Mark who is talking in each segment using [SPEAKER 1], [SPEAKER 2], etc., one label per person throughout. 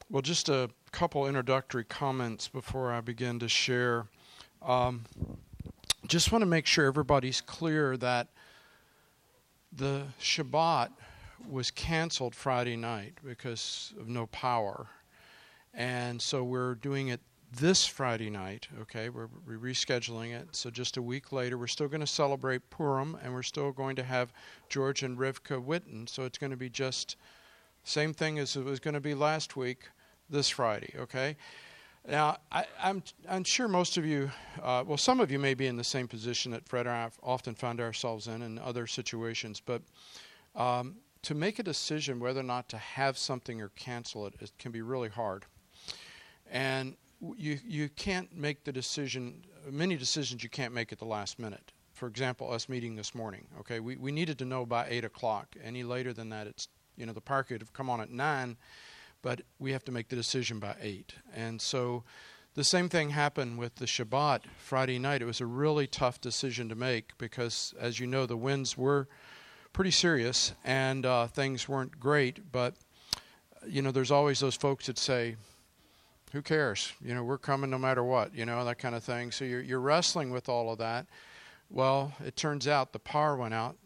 [SPEAKER 1] Well, just a couple introductory comments before I begin to share. Just want to make sure everybody's clear that the Shabbat was canceled Friday night because of no power. And so we're doing it this Friday night, okay? We're rescheduling it. So just a week later, we're still going to celebrate Purim, and we're still going to have George and Rivka Witten. So it's going to be just same thing as it was going to be last week, this Friday, okay? Now, I'm sure most of you, some of you may be in the same position that Fred and I often find ourselves in other situations, but to make a decision whether or not to have something or cancel it, it can be really hard. And you can't make the decision, many decisions you can't make at the last minute. For example, us meeting this morning, okay? We needed to know by 8 o'clock. Any later than that, it's, the power could have come on at 9, but we have to make the decision by 8. And so the same thing happened with the Shabbat Friday night. It was a really tough decision to make because, as you know, the winds were pretty serious and things weren't great. But, there's always those folks that say, who cares? We're coming no matter what, that kind of thing. So you're wrestling with all of that. Well, it turns out the power went out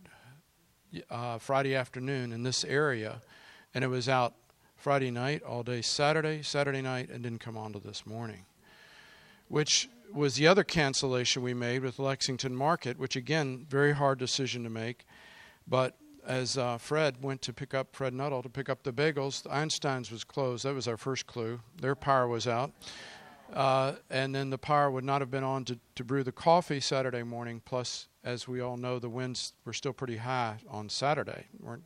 [SPEAKER 1] Friday afternoon in this area, and it was out Friday night, all day Saturday night, and didn't come on to this morning, which was the other cancellation we made with Lexington Market, which, again, very hard decision to make. But as Fred Nuttall to pick up the bagels, Einstein's was closed. That was our first clue. Their power was out. And then the power would not have been on to brew the coffee Saturday morning. Plus, as we all know, the winds were still pretty high on Saturday.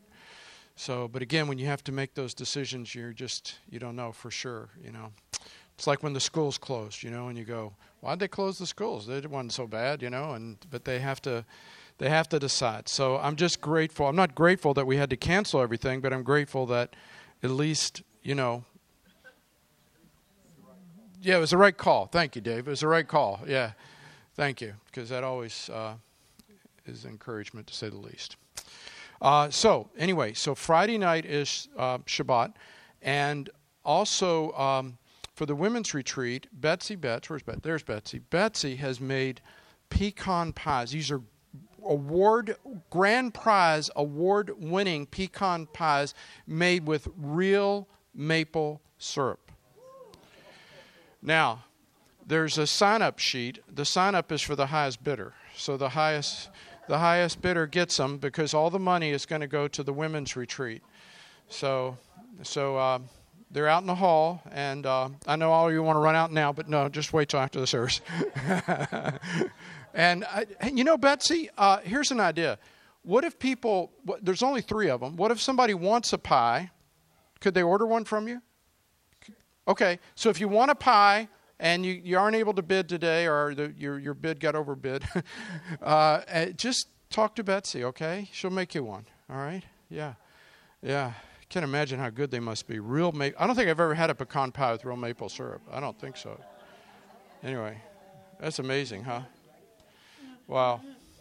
[SPEAKER 1] But again, when you have to make those decisions, you don't know for sure, It's like when the schools closed, and you go, why'd they close the schools? It wasn't so bad, but they have to decide. So I'm just grateful. I'm not grateful that we had to cancel everything, but I'm grateful that at least, yeah, it was the right call. Thank you, Dave. It was the right call. Yeah, thank you, because that always is encouragement, to say the least. So Friday night is Shabbat, and also for the women's retreat, Betsy Betts, there's Betsy. Betsy has made pecan pies. These are grand prize award-winning pecan pies made with real maple syrup. Now, there's a sign-up sheet. The sign-up is for the highest bidder. So the highest bidder gets them because all the money is going to go to the women's retreat. So they're out in the hall, and I know all of you want to run out now, but no, just wait till after the service. And Betsy, here's an idea. What if there's only 3 of them. What if somebody wants a pie? Could they order one from you? Okay, so if you want a pie and you aren't able to bid today, or your bid got overbid, just talk to Betsy, okay? She'll make you one, all right? Yeah. Can't imagine how good they must be. I don't think I've ever had a pecan pie with real maple syrup. I don't think so. Anyway, that's amazing, huh? Wow.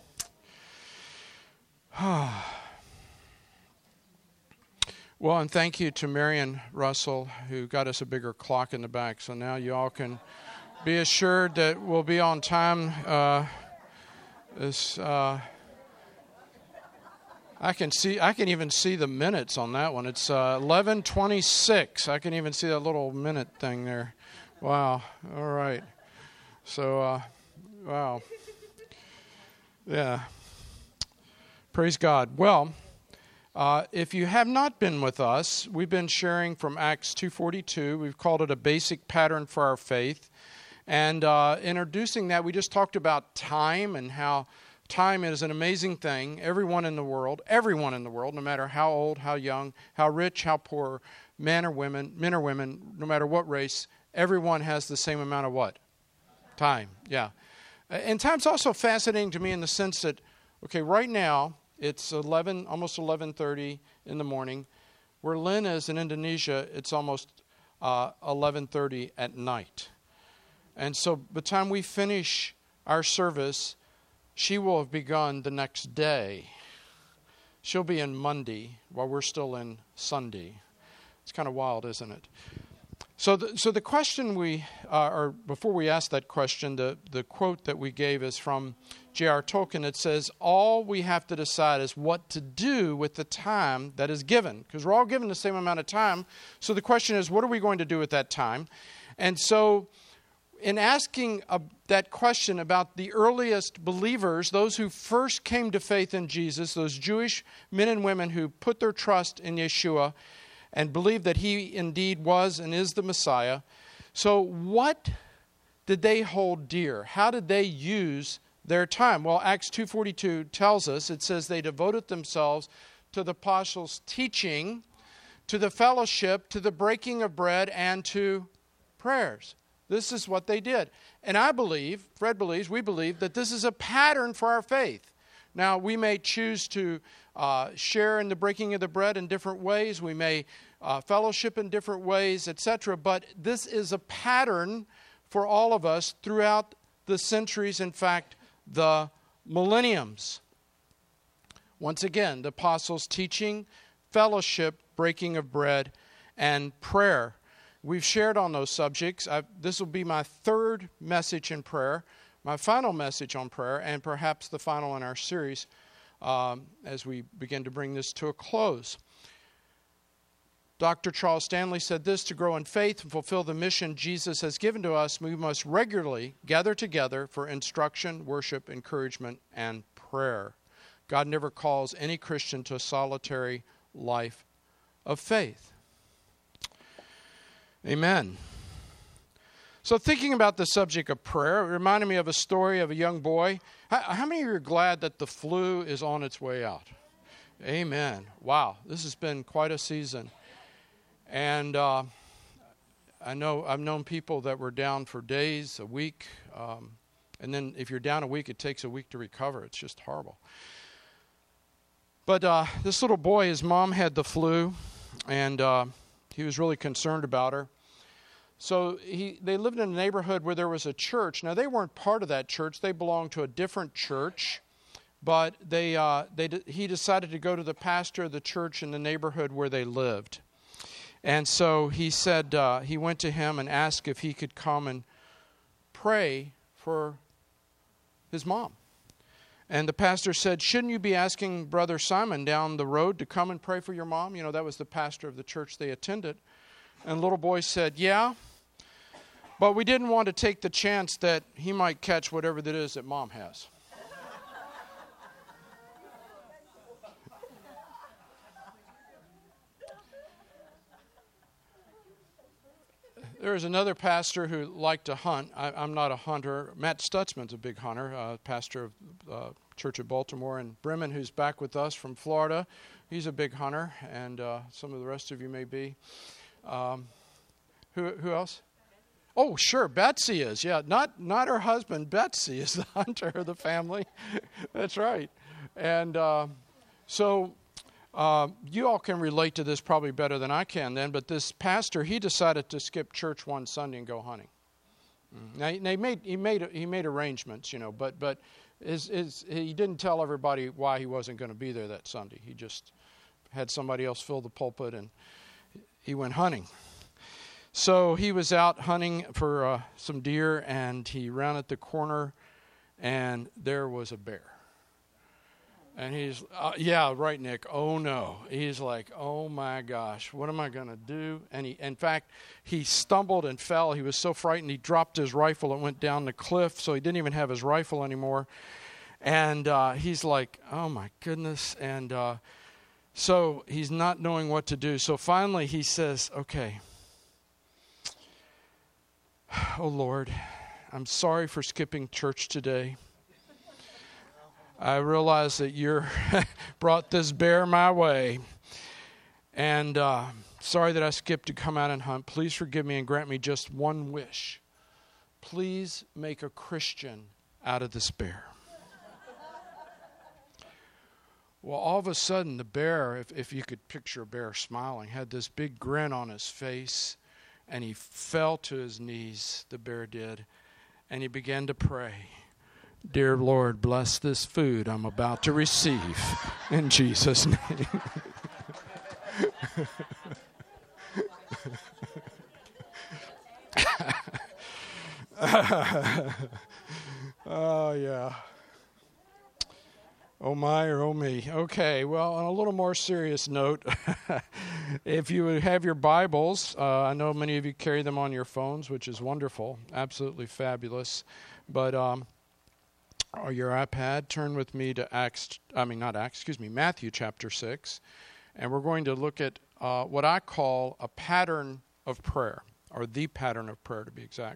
[SPEAKER 1] Well, and thank you to Marion Russell, who got us a bigger clock in the back. So now you all can be assured that we'll be on time. I can even see the minutes on that one. It's 11:26. I can even see that little minute thing there. Wow. All right. So, wow. Yeah. Praise God. Well, if you have not been with us, we've been sharing from Acts 2:42. We've called it a basic pattern for our faith. And introducing that, we just talked about time and how time is an amazing thing. Everyone in the world, no matter how old, how young, how rich, how poor, men or women, no matter what race, everyone has the same amount of what? Time, yeah. And time's also fascinating to me in the sense that, okay, right now, it's almost 11:30 in the morning. Where Lynn is in Indonesia, it's almost 11:30 at night. And so by the time we finish our service, she will have begun the next day. She'll be in Monday while we're still in Sunday. It's kind of wild, isn't it? So the question or before we ask that question, the quote that we gave is from J.R. Tolkien. It says, all we have to decide is what to do with the time that is given. Because we're all given the same amount of time. So the question is, what are we going to do with that time? And so in asking that question about the earliest believers, those who first came to faith in Jesus, those Jewish men and women who put their trust in Yeshua and believed that he indeed was and is the Messiah. So what did they hold dear? How did they use their time? Well, Acts 2:42 tells us, it says they devoted themselves to the apostles' teaching, to the fellowship, to the breaking of bread, and to prayers. This is what they did. And I believe, Fred believes, we believe that this is a pattern for our faith. Now, we may choose to share in the breaking of the bread in different ways. We may fellowship in different ways, etc. But this is a pattern for all of us throughout the centuries, in fact, the millenniums. Once again, the apostles' teaching, fellowship, breaking of bread, and prayer. We've shared on those subjects. This will be my third message in prayer, my final message on prayer, and perhaps the final in our series as we begin to bring this to a close. Dr. Charles Stanley said this: to grow in faith and fulfill the mission Jesus has given to us, we must regularly gather together for instruction, worship, encouragement, and prayer. God never calls any Christian to a solitary life of faith. Amen. So thinking about the subject of prayer, it reminded me of a story of a young boy. How many of you are glad that the flu is on its way out? Amen. Wow, this has been quite a season. And I've known people that were down for days, a week, and then if you're down a week, it takes a week to recover. It's just horrible. But this little boy, his mom had the flu, and he was really concerned about her. So they lived in a neighborhood where there was a church. Now, they weren't part of that church. They belonged to a different church. But he decided to go to the pastor of the church in the neighborhood where they lived. And so he said, he went to him and asked if he could come and pray for his mom. And the pastor said, shouldn't you be asking Brother Simon down the road to come and pray for your mom? You know, that was the pastor of the church they attended. And the little boy said, yeah, but we didn't want to take the chance that he might catch whatever that is that mom has. There was another pastor who liked to hunt. I'm not a hunter. Matt Stutzman's a big hunter, pastor of Church of Baltimore. And Bremen, who's back with us from Florida, he's a big hunter, and some of the rest of you may be. Who else? Oh, sure, Betsy is. Yeah, not her husband. Betsy is the hunter of the family. That's right. And so you all can relate to this probably better than I can then, but this pastor, he decided to skip church one Sunday and go hunting. Now, he made arrangements, you know, but he didn't tell everybody why he wasn't going to be there that Sunday. He just had somebody else fill the pulpit, and he went hunting. So he was out hunting for some deer, and he rounded the corner, and there was a bear. And he's, yeah, right, Nick. Oh, no. He's like, oh, my gosh, what am I going to do? And in fact, he stumbled and fell. He was so frightened, he dropped his rifle. It went down the cliff, so he didn't even have his rifle anymore. And he's like, oh, my goodness. And so he's not knowing what to do. So finally he says, okay, oh, Lord, I'm sorry for skipping church today. I realize that you're brought this bear my way. And sorry that I skipped to come out and hunt. Please forgive me and grant me just one wish. Please make a Christian out of this bear. Well, all of a sudden, the bear, if you could picture a bear smiling, had this big grin on his face, and he fell to his knees, the bear did, and he began to pray. Dear Lord, bless this food I'm about to receive in Jesus' name. Oh, yeah. Oh, my or oh, me. Okay, well, on a little more serious note, if you have your Bibles, I know many of you carry them on your phones, which is wonderful, absolutely fabulous. But or your iPad, turn with me to Matthew chapter 6. And we're going to look at what I call a pattern of prayer, or the pattern of prayer to be exact.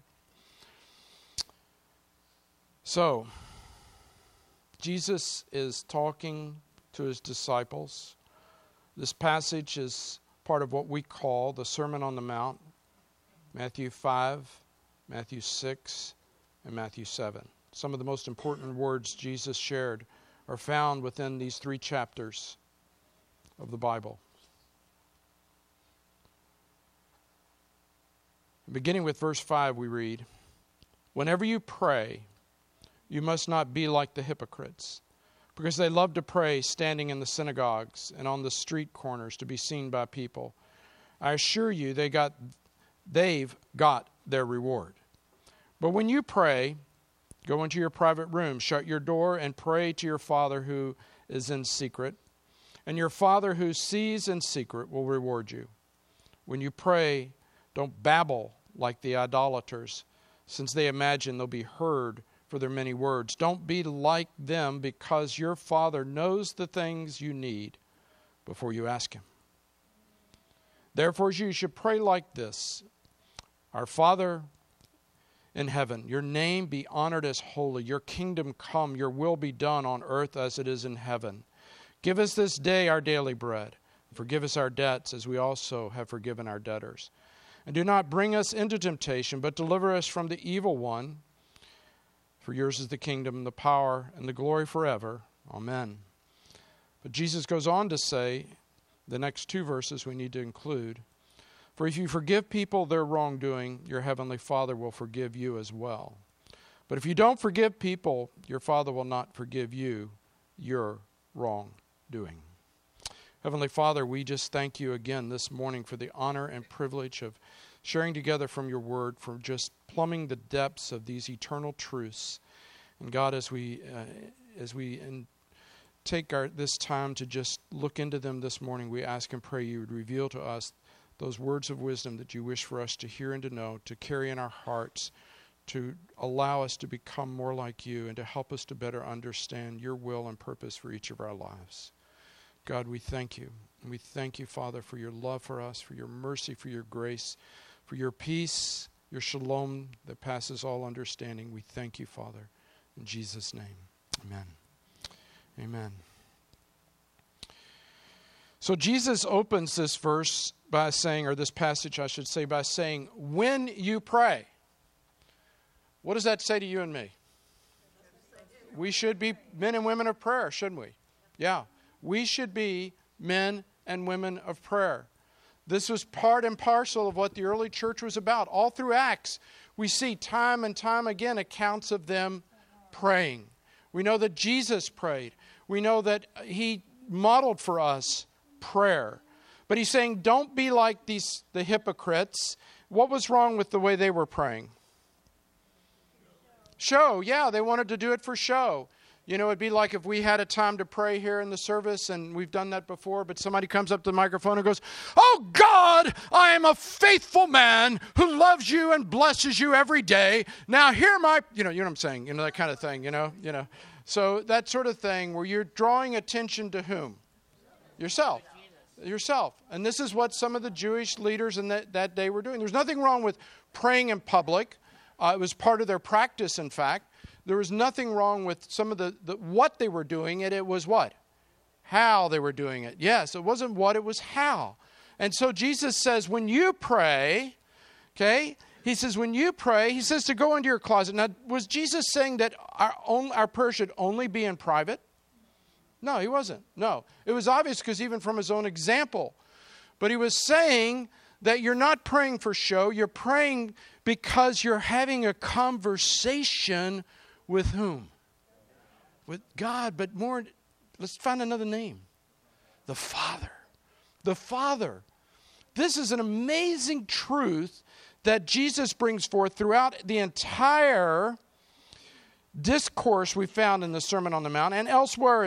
[SPEAKER 1] So, Jesus is talking to his disciples. This passage is part of what we call the Sermon on the Mount, Matthew 5, Matthew 6, and Matthew 7. Some of the most important words Jesus shared are found within these 3 chapters of the Bible. Beginning with verse 5, we read, "Whenever you pray, you must not be like the hypocrites, because they love to pray standing in the synagogues and on the street corners to be seen by people. I assure you, they've got their reward. But when you pray, go into your private room, shut your door, and pray to your Father who is in secret. And your Father who sees in secret will reward you. When you pray, don't babble like the idolaters, since they imagine they'll be heard for their many words. Don't be like them, because your Father knows the things you need before you ask him. Therefore, you should pray like this: Our Father in heaven, your name be honored as holy. Your kingdom come, your will be done on earth as it is in heaven. Give us this day our daily bread. Forgive us our debts as we also have forgiven our debtors. And do not bring us into temptation, but deliver us from the evil one. For yours is the kingdom, the power, and the glory forever. Amen." But Jesus goes on to say, the next 2 verses we need to include, "For if you forgive people their wrongdoing, your heavenly Father will forgive you as well. But if you don't forgive people, your Father will not forgive you your wrongdoing." Heavenly Father, we just thank you again this morning for the honor and privilege of sharing together from your word, for just plumbing the depths of these eternal truths. And God, as we take this time to just look into them this morning, we ask and pray you would reveal to us those words of wisdom that you wish for us to hear and to know, to carry in our hearts, to allow us to become more like you, and to help us to better understand your will and purpose for each of our lives. God, we thank you. And we thank you, Father, for your love for us, for your mercy, for your grace, for your peace, your shalom that passes all understanding. We thank you, Father. In Jesus' name, amen. Amen. So Jesus opens this verse by saying, or this passage I should say, by saying, when you pray. What does that say to you and me? We should be men and women of prayer, shouldn't we? Yeah. We should be men and women of prayer. This was part and parcel of what the early church was about. All through Acts, we see time and time again accounts of them praying. We know that Jesus prayed. We know that he modeled for us prayer. But he's saying, don't be like the hypocrites. What was wrong with the way they were praying? Show. Yeah, they wanted to do it for show. You know, it'd be like if we had a time to pray here in the service, and we've done that before, but somebody comes up to the microphone and goes, "Oh God, I am a faithful man who loves you and blesses you every day. Now hear my," you know what I'm saying, that kind of thing, you know. So that sort of thing where you're drawing attention to whom? Yourself. And this is what some of the Jewish leaders in that day were doing. There's nothing wrong with praying in public. It was part of their practice, in fact. There was nothing wrong with some of the what they were doing, and it was what? How they were doing it. Yes, it wasn't what, it was how. And so Jesus says, when you pray, okay, he says, when you pray, he says to go into your closet. Now, was Jesus saying that our prayer should only be in private? No, he wasn't. No. It was obvious because even from his own example. But he was saying that you're not praying for show. You're praying because you're having a conversation with whom? With God, but more, let's find another name. The Father. The Father. This is an amazing truth that Jesus brings forth throughout the entire discourse we found in the Sermon on the Mount and elsewhere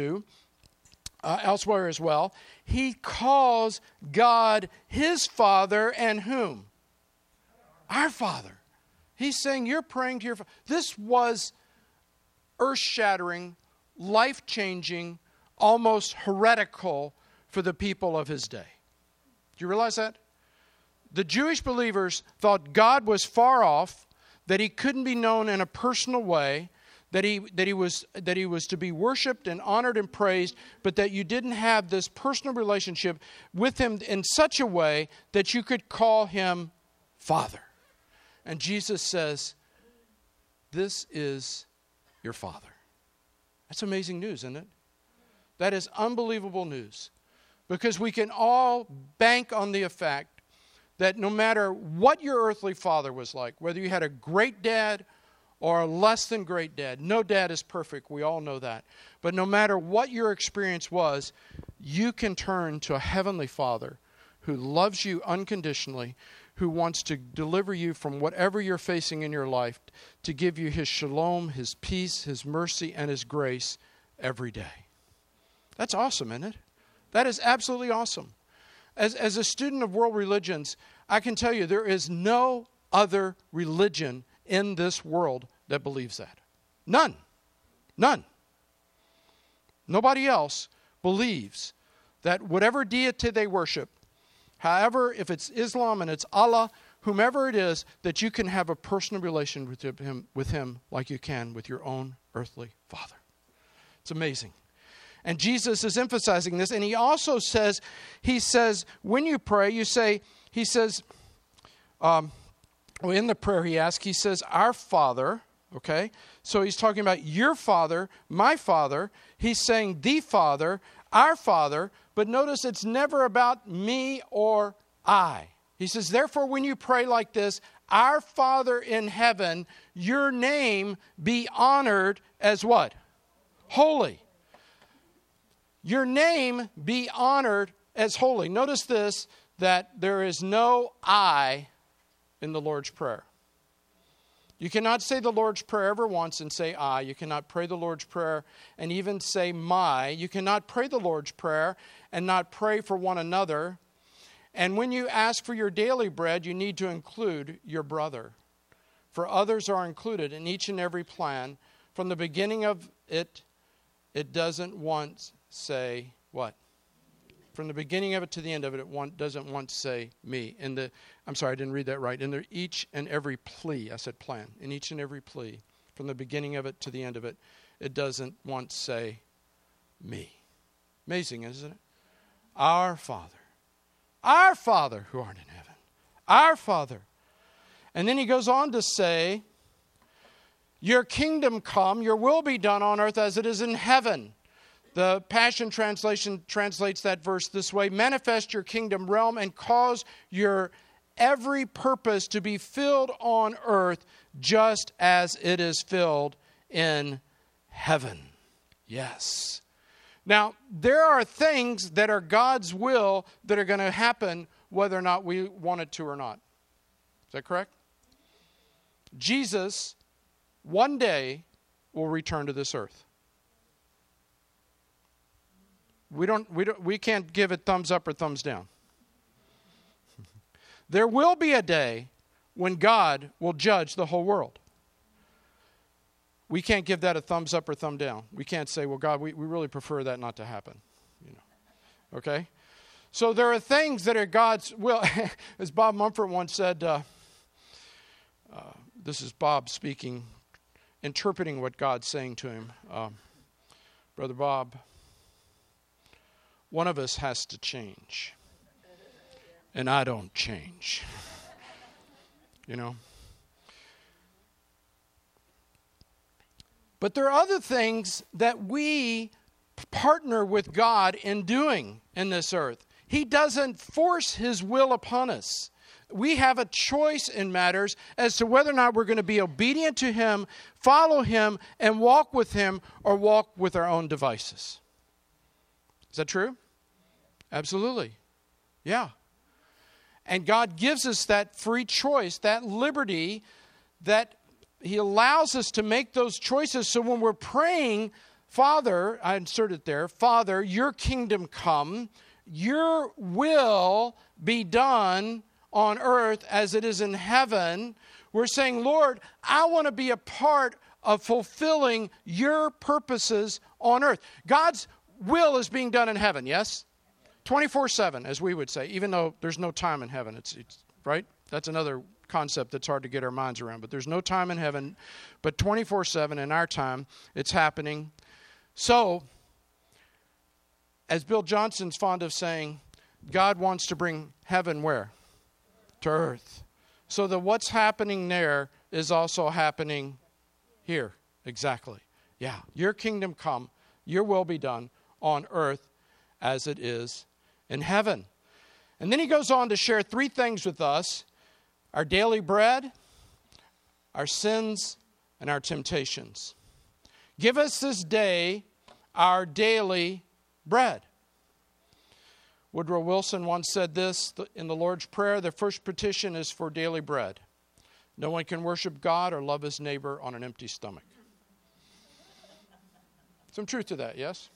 [SPEAKER 1] as well. He calls God his Father and whom? Our Father. He's saying you're praying to your Father. This was earth-shattering, life-changing, almost heretical for the people of his day. Do you realize that? The Jewish believers thought God was far off, that he couldn't be known in a personal way, that he was to be worshipped and honored and praised, but that you didn't have this personal relationship with him in such a way that you could call him Father. And Jesus says, this is your Father. That's amazing news, isn't it? That is unbelievable news. Because we can all bank on the fact that no matter what your earthly father was like, whether you had a great dad or a less than great dad, no dad is perfect, we all know that. But no matter what your experience was, you can turn to a heavenly Father who loves you unconditionally, who wants to deliver you from whatever you're facing in your life, to give you his shalom, his peace, his mercy, and his grace every day. That's awesome, isn't it? That is absolutely awesome. As a student of world religions, I can tell you there is no other religion in this world that believes that. None. None. Nobody else believes that whatever deity they worship, however, if it's Islam and it's Allah, whomever it is, that you can have a personal relation with him like you can with your own earthly father. It's amazing. And Jesus is emphasizing this. And he also says, when you pray, in the prayer he asks, he says, our Father, okay? So he's talking about your Father, my Father. He's saying the Father, our Father. But notice it's never about me or I. He says, therefore, when you pray like this, our Father in heaven, your name be honored as what? Holy. Your name be honored as holy. Notice this, that there is no I in the Lord's Prayer. You cannot say the Lord's Prayer ever once and say I. You cannot pray the Lord's Prayer and even say my. You cannot pray the Lord's Prayer and not pray for one another. And when you ask for your daily bread, you need to include your brother. For others are included in each and every plan. From the beginning of it, it doesn't once say what? From the beginning of it to the end of it, it doesn't once say me. I'm sorry, I didn't read that right. In each and every plea, I said plan. In each and every plea, from the beginning of it to the end of it, it doesn't once say me. Amazing, isn't it? Our Father who art in heaven. Our Father. And then he goes on to say, your kingdom come, your will be done on earth as it is in heaven. The Passion Translation translates that verse this way: manifest your kingdom realm and cause your every purpose to be filled on earth just as it is filled in heaven. Yes. Now, there are things that are God's will that are going to happen whether or not we want it to or not. Is that correct? Jesus, one day, will return to this earth. We can't give it thumbs up or thumbs down. There will be a day when God will judge the whole world. We can't give that a thumbs up or thumb down. We can't say, well, God, we really prefer that not to happen. Okay? So there are things that are God's will. As Bob Mumford once said, this is Bob speaking, interpreting what God's saying to him. Brother Bob, one of us has to change. And I don't change. But there are other things that we partner with God in doing in this earth. He doesn't force his will upon us. We have a choice in matters as to whether or not we're going to be obedient to him, follow him, and walk with him, or walk with our own devices. Is that true? Absolutely. Yeah. And God gives us that free choice, that liberty, that He allows us to make those choices. So when we're praying, Father, I insert it there, Father, your kingdom come, your will be done on earth as it is in heaven. We're saying, Lord, I want to be a part of fulfilling your purposes on earth. God's will is being done in heaven, yes? 24/7, as we would say, even though there's no time in heaven. It's right? That's another concept that's hard to get our minds around. But there's no time in heaven, but 24/7 in our time, it's happening. So, as Bill Johnson's fond of saying, God wants to bring heaven where? To earth. So that what's happening there is also happening here. Exactly. Yeah. Your kingdom come, your will be done on earth as it is in heaven. And then he goes on to share 3 things with us: our daily bread, our sins, and our temptations. Give us this day our daily bread. Woodrow Wilson once said this in the Lord's Prayer: the first petition is for daily bread. No one can worship God or love his neighbor on an empty stomach. Some truth to that, yes?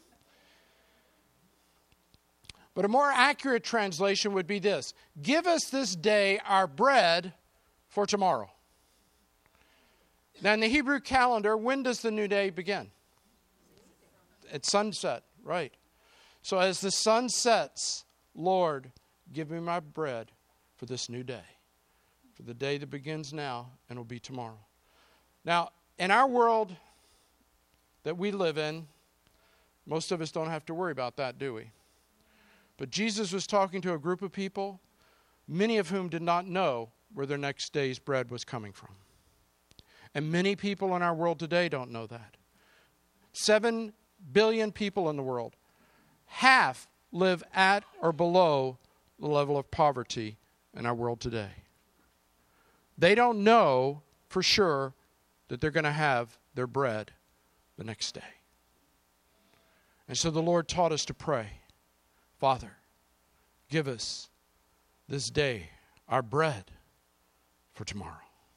[SPEAKER 1] But a more accurate translation would be this: give us this day our bread for tomorrow. Now, in the Hebrew calendar, when does the new day begin? At sunset, right. So as the sun sets, Lord, give me my bread for this new day, for the day that begins now and will be tomorrow. Now, in our world that we live in, most of us don't have to worry about that, do we? But Jesus was talking to a group of people, many of whom did not know where their next day's bread was coming from. And many people in our world today don't know that. 7 billion people in the world. Half live at or below the level of poverty in our world today. They don't know for sure that they're going to have their bread the next day. And so the Lord taught us to pray, Father, give us this day our bread for tomorrow.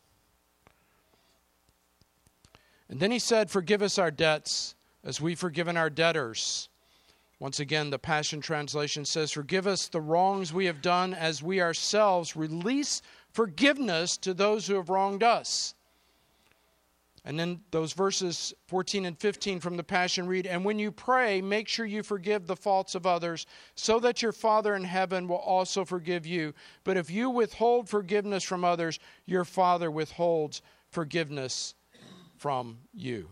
[SPEAKER 1] And then he said, forgive us our debts as we've forgiven our debtors. Once again, the Passion Translation says, forgive us the wrongs we have done as we ourselves release forgiveness to those who have wronged us. And then those verses 14 and 15 from the Passion read, and when you pray, make sure you forgive the faults of others, so that your Father in heaven will also forgive you. But if you withhold forgiveness from others, your Father withholds forgiveness from you.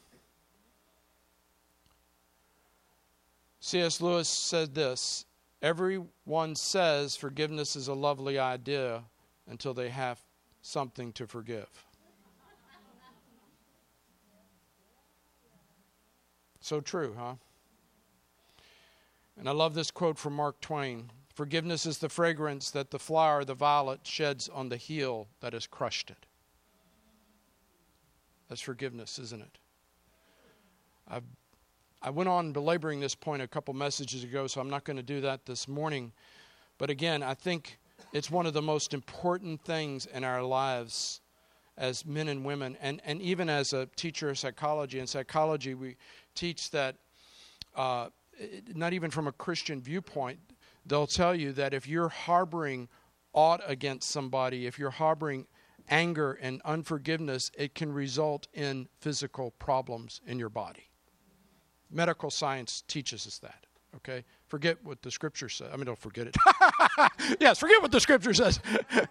[SPEAKER 1] C.S. Lewis said this: everyone says forgiveness is a lovely idea until they have something to forgive. So true, huh? And I love this quote from Mark Twain: forgiveness is the fragrance that the flower, the violet, sheds on the heel that has crushed it. That's forgiveness, isn't it? I went on belaboring this point a couple messages ago, so I'm not going to do that this morning. But again, I think it's one of the most important things in our lives as men and women, and even as a teacher of psychology. In psychology, we teach that, not even from a Christian viewpoint, they'll tell you that if you're harboring aught against somebody, if you're harboring anger and unforgiveness, it can result in physical problems in your body. Medical science teaches us that, okay? Forget what the Scripture says. I mean, don't forget it. Yes, forget what the Scripture says.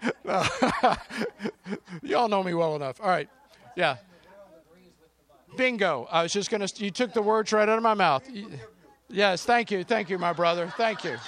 [SPEAKER 1] You all know me well enough. All right, yeah. Bingo. I was just going to, you took the words right out of my mouth. Yes, thank you, my brother. Thank you.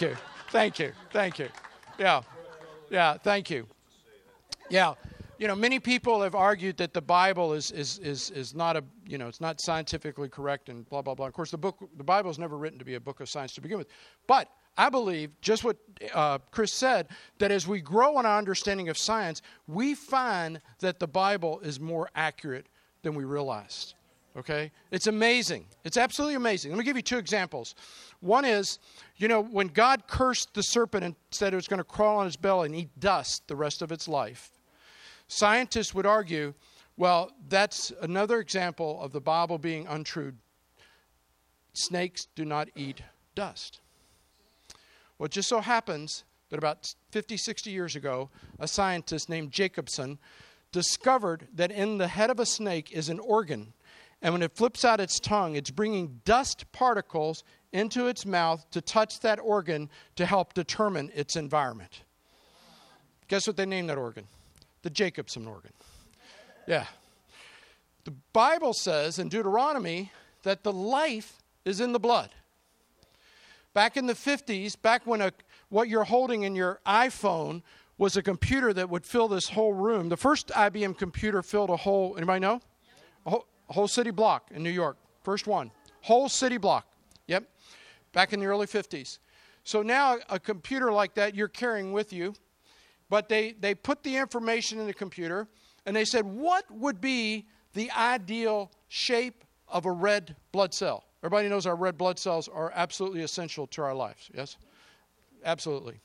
[SPEAKER 1] Yeah, thank you. Yeah. You know, many people have argued that the Bible is not a, you know, it's not scientifically correct and blah, blah, blah. Of course, the Bible is never written to be a book of science to begin with. But I believe, just what Chris said, that as we grow in our understanding of science, we find that the Bible is more accurate than we realized. Okay? It's amazing. It's absolutely amazing. Let me give you two examples. One is, when God cursed the serpent and said it was going to crawl on his belly and eat dust the rest of its life, scientists would argue, well, that's another example of the Bible being untrue. Snakes do not eat dust. Well, it just so happens that about 50, 60 years ago, a scientist named Jacobson discovered that in the head of a snake is an organ. And when it flips out its tongue, it's bringing dust particles into its mouth to touch that organ to help determine its environment. Guess what they named that organ? The Jacobson organ. Yeah. The Bible says in Deuteronomy that the life is in the blood. Back in the 50s, back when what you're holding in your iPhone was a computer that would fill this whole room. The first IBM computer filled a whole, anybody know? A whole city block in New York. First one. Whole city block. Yep. Back in the early 50s. So now a computer like that you're carrying with you. But they put the information in the computer and they said, what would be the ideal shape of a red blood cell? Everybody knows our red blood cells are absolutely essential to our lives. Yes? Absolutely.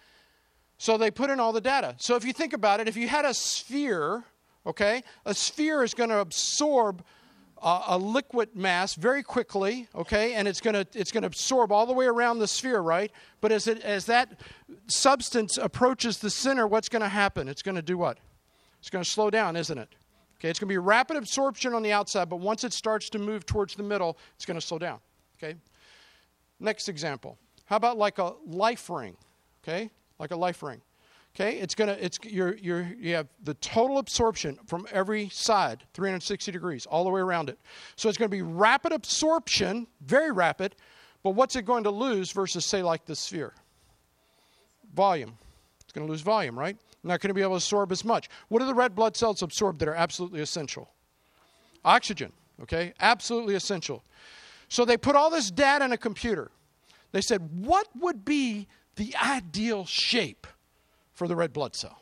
[SPEAKER 1] So they put in all the data. So if you think about it, if you had a sphere, okay, a sphere is going to absorb a liquid mass very quickly, okay, and it's going to absorb all the way around the sphere, right? But as that substance approaches the center, what's going to happen? It's going to do what? It's going to slow down, isn't it? Okay, it's going to be rapid absorption on the outside, but once it starts to move towards the middle, it's going to slow down. Okay. Next example. How about like a life ring? Okay, like a life ring. Okay, you have the total absorption from every side, 360 degrees, all the way around it. So it's going to be rapid absorption, very rapid, but what's it going to lose versus, say, like the sphere? Volume. It's going to lose volume, right? Not going to be able to absorb as much. What do the red blood cells absorb that are absolutely essential? Oxygen, okay? Absolutely essential. So they put all this data in a computer. They said, what would be the ideal shape for the red blood cell?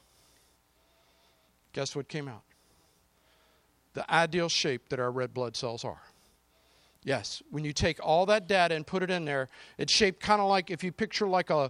[SPEAKER 1] Guess what came out? The ideal shape that our red blood cells are. Yes, when you take all that data and put it in there, it's shaped kind of like, if you picture like a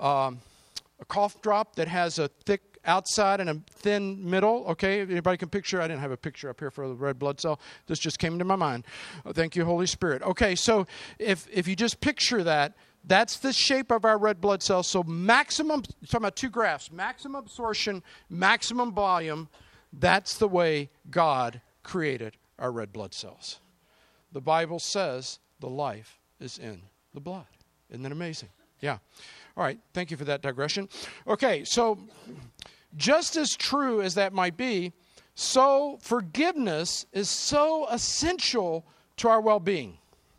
[SPEAKER 1] cough drop that has a thick outside and a thin middle, okay? Anybody can picture? I didn't have a picture up here for the red blood cell. This just came into my mind. Oh, thank you, Holy Spirit. Okay, so if you just picture that, that's the shape of our red blood cells. So maximum, talking about two graphs, maximum absorption, maximum volume, that's the way God created our red blood cells. The Bible says the life is in the blood. Isn't that amazing? Yeah. All right, thank you for that digression. Okay, so just as true as that might be, so forgiveness is so essential to our well-being.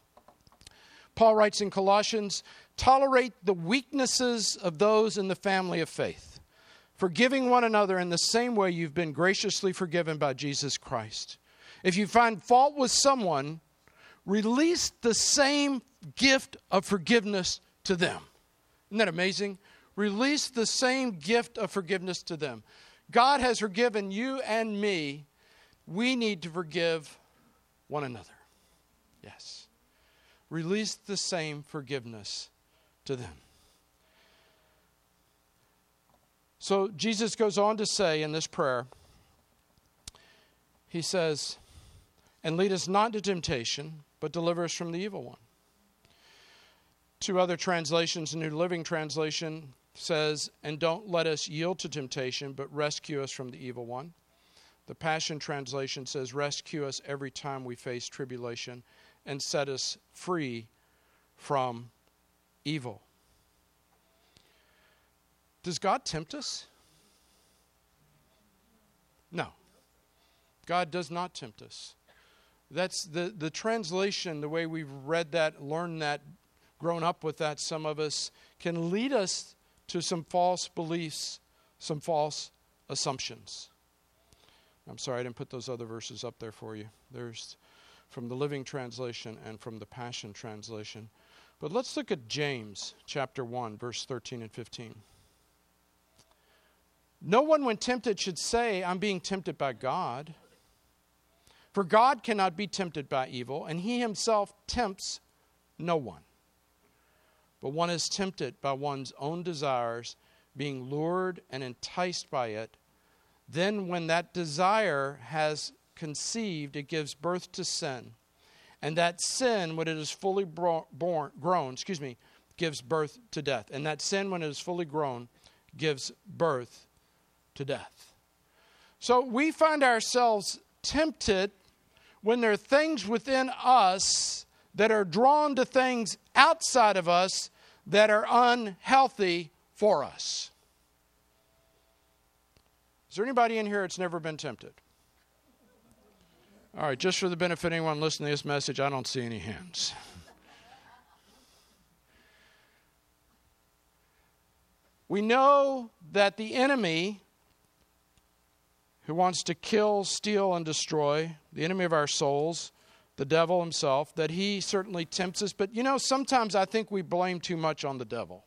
[SPEAKER 1] Paul writes in Colossians, tolerate the weaknesses of those in the family of faith, forgiving one another in the same way you've been graciously forgiven by Jesus Christ. If you find fault with someone, release the same gift of forgiveness to them. Isn't that amazing? Release the same gift of forgiveness to them. God has forgiven you and me. We need to forgive one another. Yes. Release the same forgiveness to them. So Jesus goes on to say in this prayer, he says, and lead us not into temptation, but deliver us from the evil one. Two other translations, the New Living Translation says, and don't let us yield to temptation, but rescue us from the evil one. The Passion Translation says, rescue us every time we face tribulation and set us free from evil. Does God tempt us? No. God does not tempt us. That's the translation, the way we've read that, learned that, grown up with that, some of us, can lead us to some false beliefs, some false assumptions. I'm sorry I didn't put those other verses up there for you. There's from the Living Translation and from the Passion Translation. But let's look at James chapter 1, verse 13 and 15. No one when tempted should say, I'm being tempted by God. For God cannot be tempted by evil, and he himself tempts no one. But one is tempted by one's own desires, being lured and enticed by it. Then when that desire has conceived, it gives birth to sin. And that sin, when it is fully grown, gives birth to death. And that sin, when it is fully grown, gives birth to death. So we find ourselves tempted when there are things within us that are drawn to things outside of us that are unhealthy for us. Is there anybody in here that's never been tempted? All right, just for the benefit of anyone listening to this message, I don't see any hands. We know that the enemy who wants to kill, steal, and destroy, the enemy of our souls, the devil himself, that he certainly tempts us. But sometimes I think we blame too much on the devil.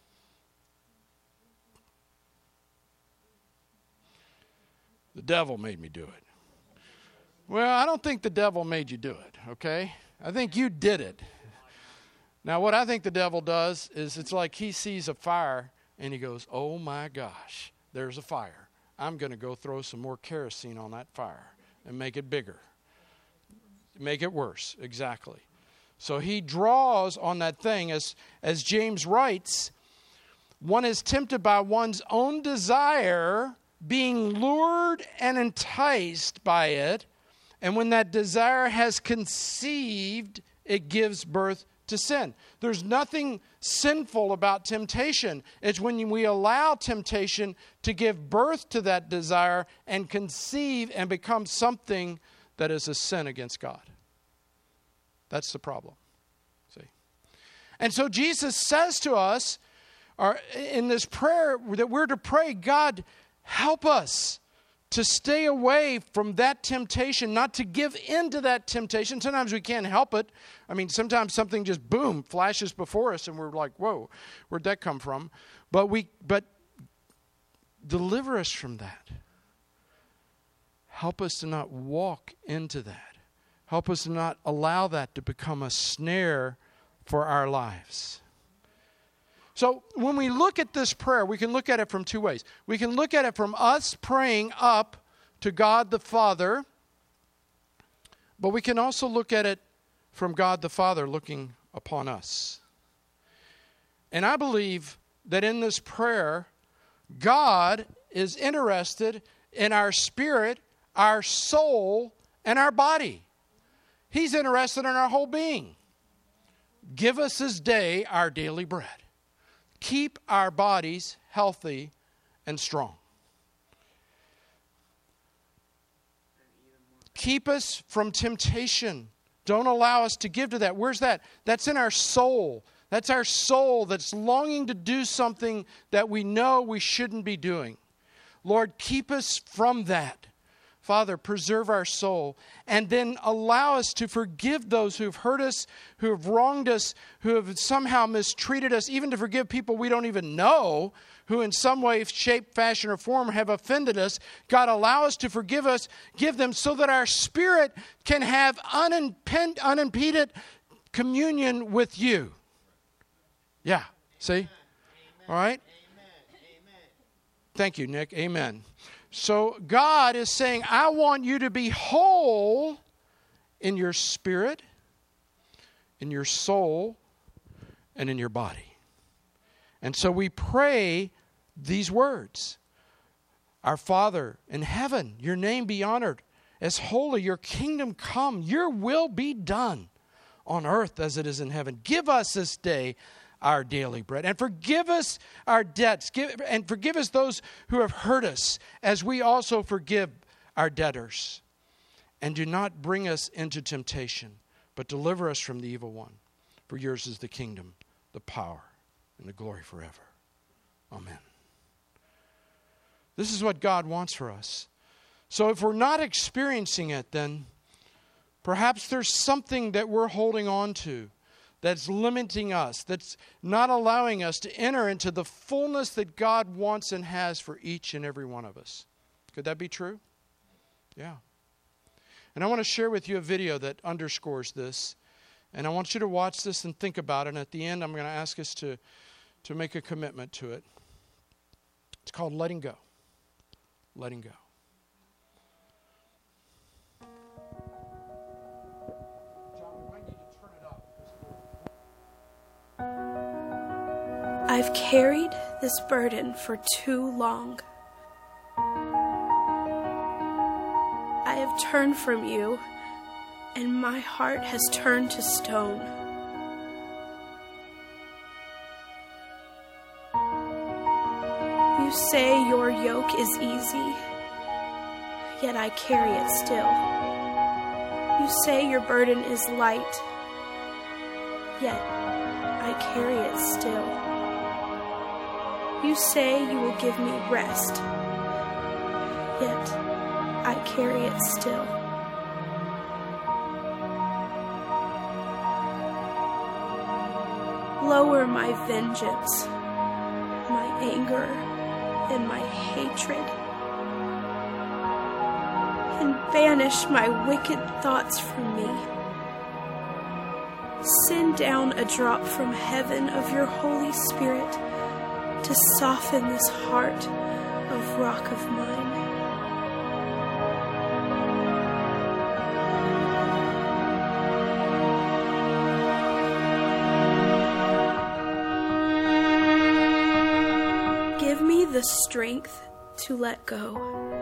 [SPEAKER 1] The devil made me do it. Well, I don't think the devil made you do it, okay? I think you did it. Now, what I think the devil does is it's like he sees a fire and he goes, oh my gosh, there's a fire. I'm going to go throw some more kerosene on that fire and make it bigger. Make it worse, exactly. So he draws on that thing. As James writes, one is tempted by one's own desire, being lured and enticed by it. And when that desire has conceived, it gives birth to sin. There's nothing sinful about temptation. It's when we allow temptation to give birth to that desire and conceive and become something that is a sin against God. That's the problem. See? And so Jesus says to us in this prayer that we're to pray, God, help us to stay away from that temptation, not to give in to that temptation. Sometimes we can't help it. I mean, sometimes something just, boom, flashes before us and we're like, whoa, where'd that come from? But deliver us from that. Help us to not walk into that. Help us to not allow that to become a snare for our lives. So when we look at this prayer, we can look at it from two ways. We can look at it from us praying up to God the Father, but we can also look at it from God the Father looking upon us. And I believe that in this prayer, God is interested in our spirit, our soul, and our body. He's interested in our whole being. Give us this day our daily bread. Keep our bodies healthy and strong. Keep us from temptation. Don't allow us to give to that. Where's that? That's in our soul. That's our soul that's longing to do something that we know we shouldn't be doing. Lord, keep us from that. Father, preserve our soul, and then allow us to forgive those who have hurt us, who have wronged us, who have somehow mistreated us, even to forgive people we don't even know, who in some way, shape, fashion, or form have offended us. God, allow us to forgive us, give them so that our spirit can have unimpeded communion with you. Yeah, see?
[SPEAKER 2] Amen.
[SPEAKER 1] All right?
[SPEAKER 2] Amen.
[SPEAKER 1] Thank you, Nick. Amen. So God is saying, I want you to be whole in your spirit, in your soul, and in your body. And so we pray these words. Our Father in heaven, your name be honored. As holy, your kingdom come. Your will be done on earth as it is in heaven. Give us this day our daily bread. And forgive us our debts. And forgive us those who have hurt us, as we also forgive our debtors. And do not bring us into temptation, but deliver us from the evil one. For yours is the kingdom, the power, and the glory forever. Amen. This is what God wants for us. So if we're not experiencing it, then perhaps there's something that we're holding on to that's limiting us, that's not allowing us to enter into the fullness that God wants and has for each and every one of us. Could that be true? Yeah. And I want to share with you a video that underscores this. And I want you to watch this and think about it. And at the end, I'm going to ask us to make a commitment to it. It's called Letting Go. Letting Go. John, we might need to turn it up.
[SPEAKER 2] I've carried this burden for too long. I have turned from you, and my heart has turned to stone. You say your yoke is easy, yet I carry it still. You say your burden is light, yet I carry it still. You say you will give me rest, yet I carry it still. Lower my vengeance, my anger, and my hatred, and banish my wicked thoughts from me. Send down a drop from heaven of your Holy Spirit to soften this heart of rock of mine. Give me the strength to let go.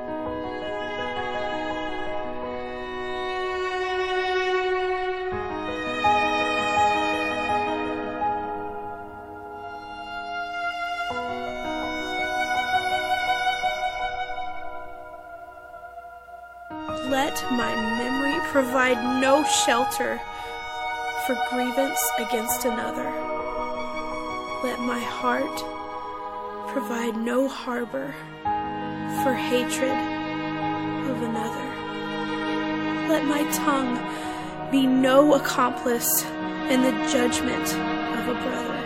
[SPEAKER 2] Let my memory provide no shelter for grievance against another. Let my heart provide no harbor for hatred of another. Let my tongue be no accomplice in the judgment of a brother.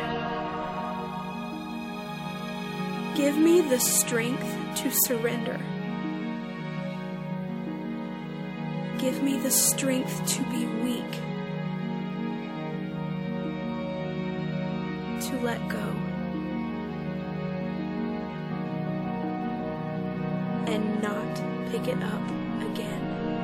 [SPEAKER 2] Give me the strength to surrender. Give me the strength to be weak, to let go, and not pick it up again.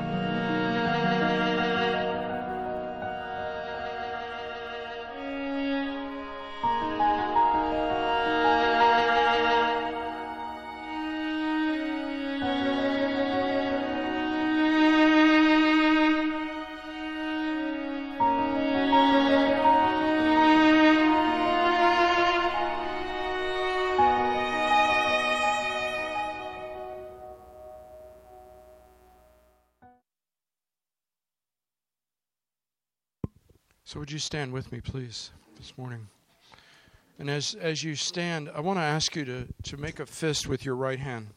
[SPEAKER 1] So would you stand with me, please, this morning? And as you stand, I want to ask you to make a fist with your right hand.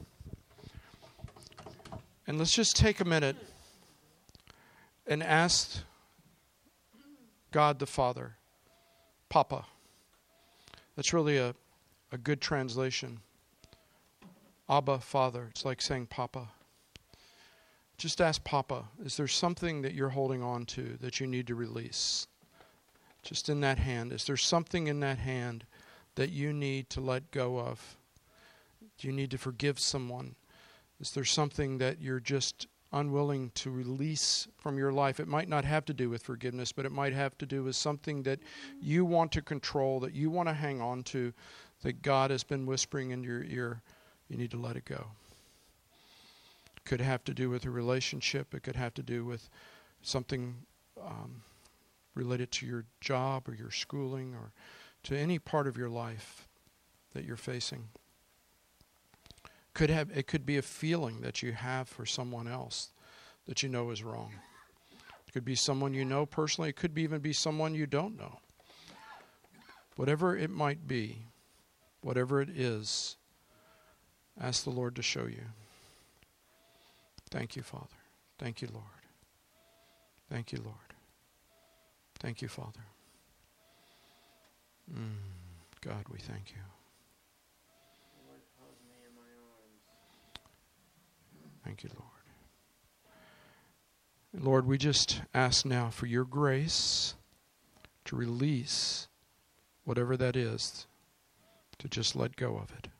[SPEAKER 1] And let's just take a minute and ask God the Father, Papa. That's really a good translation. Abba, Father. It's like saying Papa. Just ask Papa, is there something that you're holding on to that you need to release? Just in that hand. Is there something in that hand that you need to let go of? Do you need to forgive someone? Is there something that you're just unwilling to release from your life? It might not have to do with forgiveness, but it might have to do with something that you want to control, that you want to hang on to, that God has been whispering in your ear. You need to let it go. It could have to do with a relationship. It could have to do with something related to your job or your schooling or to any part of your life that you're facing. It could be a feeling that you have for someone else that you know is wrong. It could be someone you know personally. It could even be someone you don't know. Whatever it might be, whatever it is, ask the Lord to show you. Thank you, Father. Thank you, Lord. Thank you, Lord. Thank you, Father. God, we thank you. Thank you, Lord. Lord, we just ask now for your grace to release whatever that is, to just let go of it.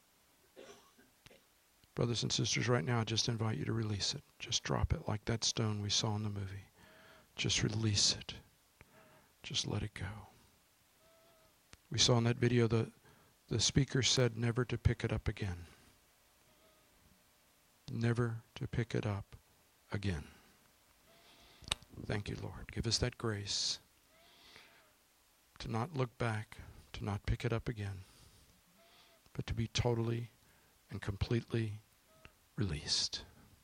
[SPEAKER 1] Brothers and sisters, right now I just invite you to release it. Just drop it like that stone we saw in the movie. Just release it. Just let it go. We saw in that video the speaker said never to pick it up again. Never to pick it up again. Thank you, Lord. Give us that grace to not look back, to not pick it up again, but to be totally and completely released.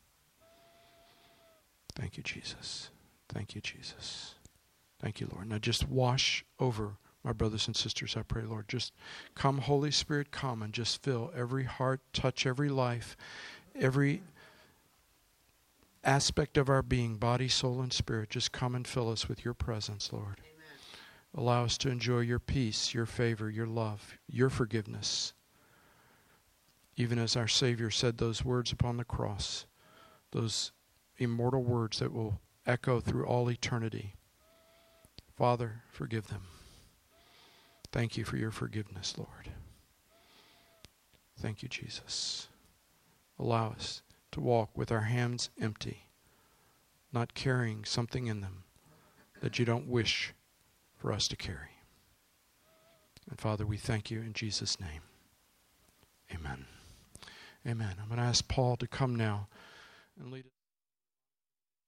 [SPEAKER 1] Thank you, Jesus. Thank you, Jesus. Thank you, Lord. Now just wash over my brothers and sisters, I pray, Lord. Just come, Holy Spirit, come and just fill every heart, touch every life, every aspect of our being, body, soul, and spirit. Just come and fill us with your presence, Lord.
[SPEAKER 3] Amen.
[SPEAKER 1] Allow us to enjoy your peace, your favor, your love, your forgiveness. Even as our Savior said those words upon the cross, those immortal words that will echo through all eternity. Father, forgive them. Thank you for your forgiveness, Lord. Thank you, Jesus. Allow us to walk with our hands empty, not carrying something in them that you don't wish for us to carry. And Father, we thank you in Jesus' name. Amen. Amen. I'm going to ask Paul to come now and lead us.